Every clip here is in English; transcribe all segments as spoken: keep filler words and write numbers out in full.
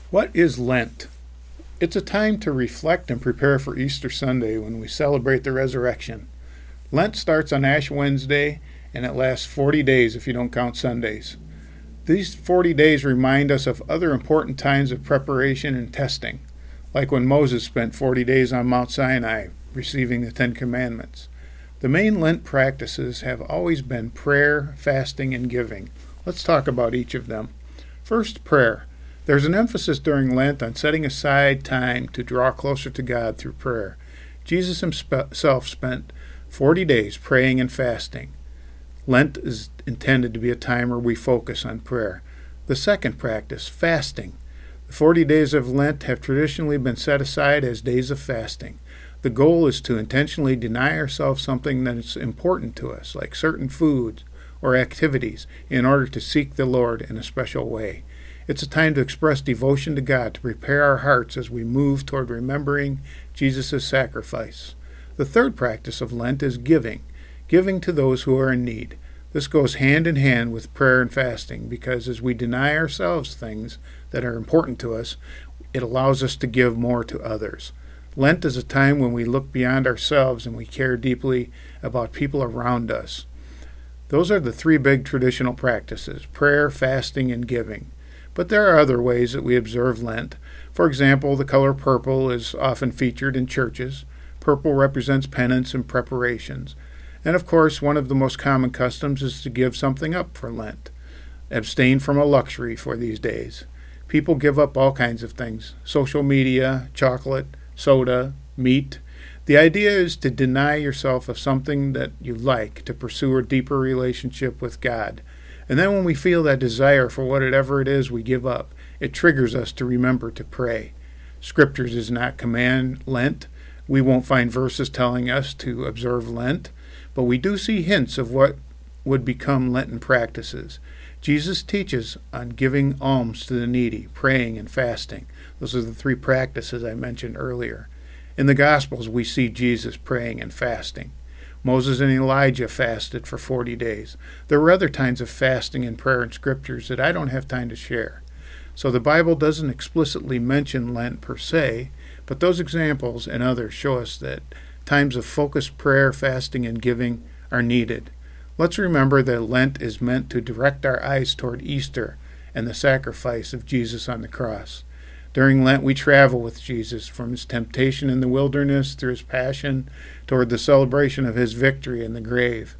What is Lent? It's a time to reflect and prepare for Easter Sunday when we celebrate the resurrection. Lent starts on Ash Wednesday and it lasts forty days if you don't count Sundays. These forty days remind us of other important times of preparation and testing, like when Moses spent forty days on Mount Sinai receiving the Ten Commandments. The main Lent practices have always been prayer, fasting, and giving. Let's talk about each of them. First, prayer. There's an emphasis during Lent on setting aside time to draw closer to God through prayer. Jesus himself spent forty days praying and fasting. Lent is intended to be a time where we focus on prayer. The second practice, fasting. The forty days of Lent have traditionally been set aside as days of fasting. The goal is to intentionally deny ourselves something that is important to us, like certain foods or activities, in order to seek the Lord in a special way. It's a time to express devotion to God, to prepare our hearts as we move toward remembering Jesus' sacrifice. The third practice of Lent is giving, giving to those who are in need. This goes hand in hand with prayer and fasting because as we deny ourselves things that are important to us, it allows us to give more to others. Lent is a time when we look beyond ourselves and we care deeply about people around us. Those are the three big traditional practices, prayer, fasting, and giving. But there are other ways that we observe Lent. For example, the color purple is often featured in churches. Purple represents penance and preparations. And of course, one of the most common customs is to give something up for Lent. Abstain from a luxury for these days. People give up all kinds of things. Social media, chocolate, soda, meat. The idea is to deny yourself of something that you like to pursue a deeper relationship with God. And then when we feel that desire for whatever it is we give up, it triggers us to remember to pray. Scriptures does not command Lent. We won't find verses telling us to observe Lent, but we do see hints of what would become Lenten practices. Jesus teaches on giving alms to the needy, praying and fasting. Those are the three practices I mentioned earlier. In the Gospels, we see Jesus praying and fasting. Moses and Elijah fasted for forty days. There were other times of fasting and prayer in Scriptures that I don't have time to share. So the Bible doesn't explicitly mention Lent per se, but those examples and others show us that times of focused prayer, fasting, and giving are needed. Let's remember that Lent is meant to direct our eyes toward Easter and the sacrifice of Jesus on the cross. During Lent, we travel with Jesus from his temptation in the wilderness through his passion toward the celebration of his victory in the grave.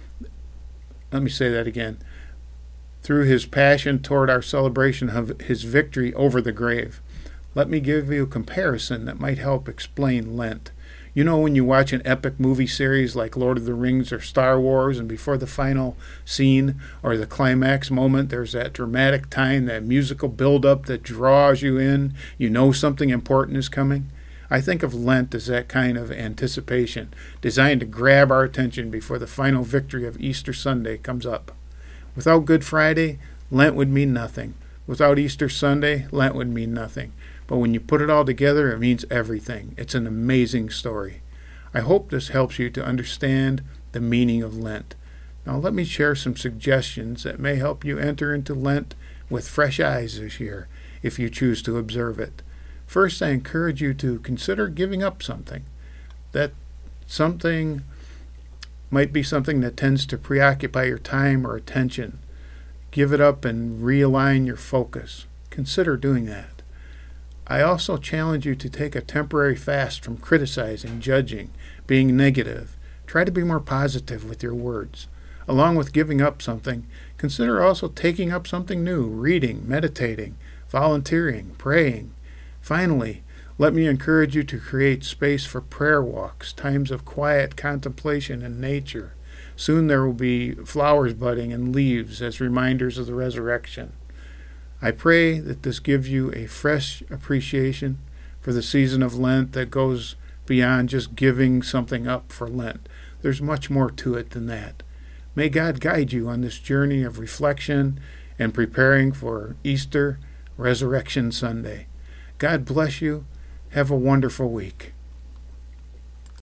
Let me say that again. Through his passion toward our celebration of his victory over the grave. Let me give you a comparison that might help explain Lent. You know when you watch an epic movie series like Lord of the Rings or Star Wars, and before the final scene or the climax moment, there's that dramatic time, that musical build-up that draws you in. You know something important is coming. I think of Lent as that kind of anticipation, designed to grab our attention before the final victory of Easter Sunday comes up. Without Good Friday, Lent would mean nothing. Without Easter Sunday, Lent would mean nothing. But when you put it all together, it means everything. It's an amazing story. I hope this helps you to understand the meaning of Lent. Now let me share some suggestions that may help you enter into Lent with fresh eyes this year, if you choose to observe it. First, I encourage you to consider giving up something. That something might be something that tends to preoccupy your time or attention. Give it up and realign your focus. Consider doing that. I also challenge you to take a temporary fast from criticizing, judging, being negative. Try to be more positive with your words. Along with giving up something, consider also taking up something new, reading, meditating, volunteering, praying. Finally, let me encourage you to create space for prayer walks, times of quiet contemplation in nature. Soon there will be flowers budding and leaves as reminders of the resurrection. I pray that this gives you a fresh appreciation for the season of Lent that goes beyond just giving something up for Lent. There's much more to it than that. May God guide you on this journey of reflection and preparing for Easter Resurrection Sunday. God bless you. Have a wonderful week.